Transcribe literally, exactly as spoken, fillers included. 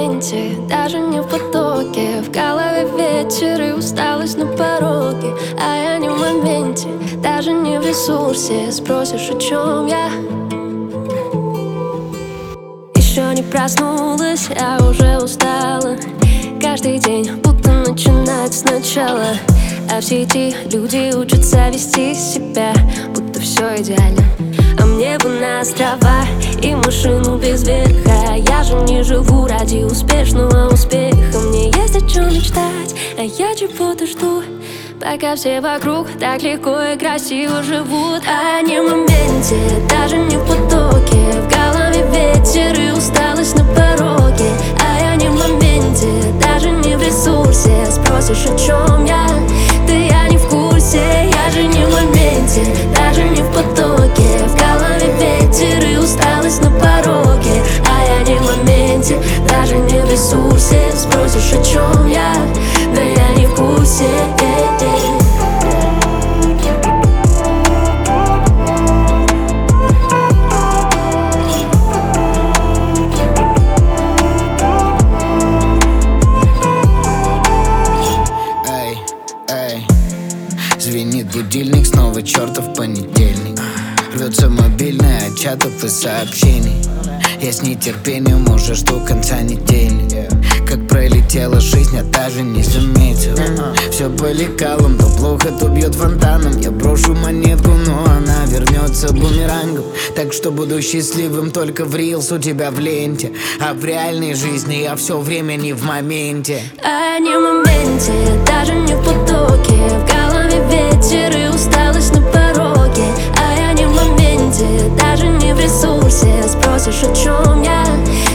моменте, даже не в потоке. В голове ветер и усталость на пороге. А я не в моменте, даже не в ресурсе. Спросишь, о чем я? Еще не проснулась, я уже устала. Каждый день будто начинать сначала. А в сети люди учатся вести себя, будто все идеально. А мне бы на острова и машину без верха. Я же не живу ради успешного успеха. Мне есть о чем мечтать, а я чего-то жду, пока все вокруг так легко и красиво живут. А не в моменте, даже не в потоке. В голове ветер и усталость на пороге. А я не в моменте, даже не в ресурсе. Спросишь, о чем я? Да я не в курсе. Я же не в моменте, даже не в потоке. В голове ветер и усталость на пороге. А я не в моменте, даже не в ресурсе. Спросишь, о чем я? Да я не в курсе. Звенит будильник, снова чертов понедельник. Рвется мобильный от чатов и сообщений. Я с нетерпением уже жду конца недели. Как пролетела жизнь, я даже не заметил. Все по лекалам, то плохо, то бьет фонтаном. Я брошу монетку, но она вернется бумерангом. Так что буду счастливым только в рилс у тебя в ленте. А в реальной жизни я все время не в моменте. А не в моменте, даже не в потоке. В голове ветер и усталость на пороге. А я не в моменте, даже не в ресурсе. Спросишь, о чем я?